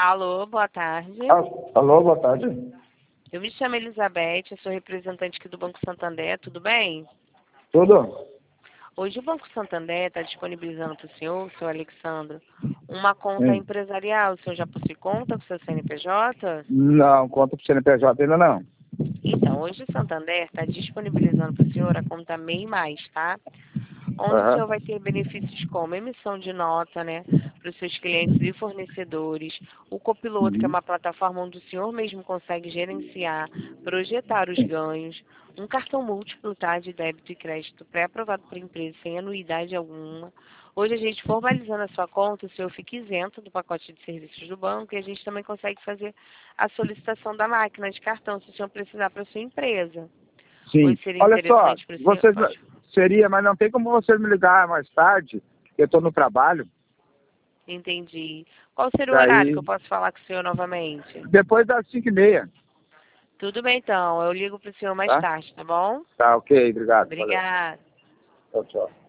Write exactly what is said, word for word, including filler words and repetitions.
Alô, boa tarde. Ah, alô, boa tarde. Eu me chamo Elizabeth, eu sou representante aqui do Banco Santander, tudo bem? Tudo? Hoje o Banco Santander está disponibilizando para o senhor, senhor Alexandre, uma conta Sim. empresarial. O senhor já possui conta com o seu C N P J? Não, conta pro C N P J ainda não. Então, hoje o Santander está disponibilizando para o senhor a conta MEI Mais, tá? Onde o Aham. senhor vai ter benefícios como emissão de nota, né, para os seus clientes e fornecedores, o copiloto, que é Uhum. uma plataforma onde o senhor mesmo consegue gerenciar, projetar os Sim. ganhos, um cartão múltiplo, tá, de débito e crédito pré-aprovado por empresa, sem anuidade alguma. Hoje a gente formalizando a sua conta, o senhor fica isento do pacote de serviços do banco e a gente também consegue fazer a solicitação da máquina de cartão, se o senhor precisar para a sua empresa. Sim. Hoje seria Olha só, interessante para o senhor. vocês Pode. seria, mas não tem como vocês me ligar mais tarde, eu estou no trabalho. Entendi. Qual seria o horário que Daí, eu posso falar com o senhor novamente? depois das cinco e meia, Tudo bem, então. Eu ligo para o senhor mais tá? tarde, tá bom? Tá, ok, obrigado. Valeu. Obrigada. Tchau, tchau.